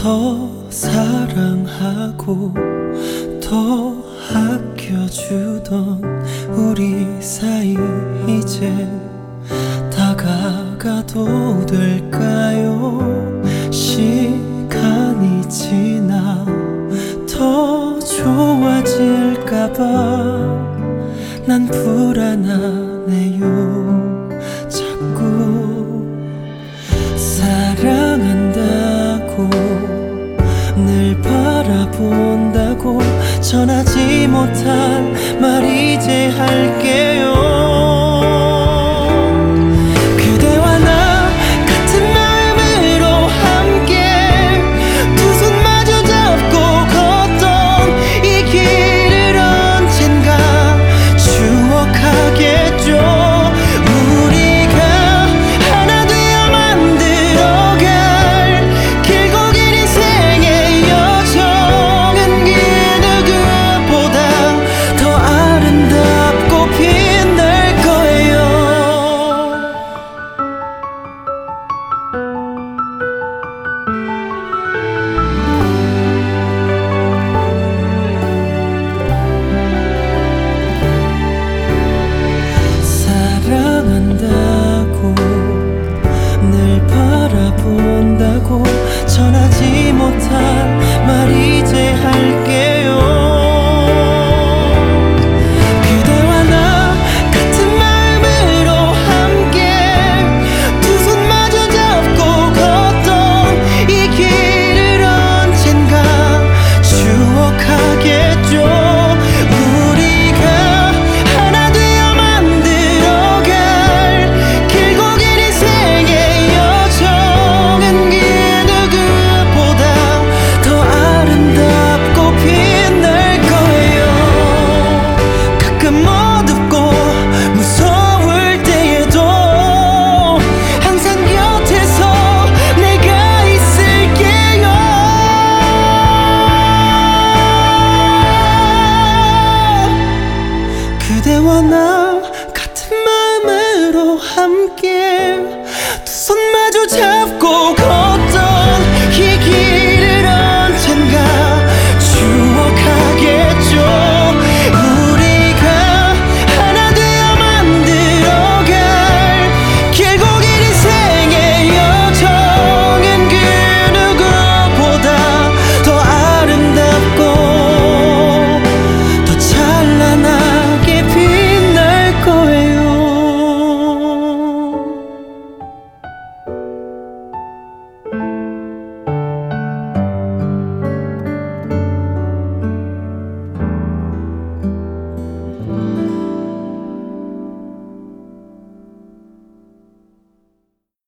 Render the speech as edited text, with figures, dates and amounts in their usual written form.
더 사랑하고 더 아껴주던 우리 사이 이제 다가가도 될까요? 시간이 지나 더 좋아질까봐 난 불안하네요. 자꾸 사랑한다고 늘 바라본다고 전하지 못한 말 이제 할게요. 그대와 나 같은 마음으로 함께 두 손 마주 잡고 걷던 이 길을 언젠가 추억하겠죠. 우리가 하나 되어 만들어갈 길고 긴 인생의 여정은 그 누구보다 더 아름답고 빛날 거예요. 사랑한다고 늘 바라본다고 전하지 못한 말 이제 할게요.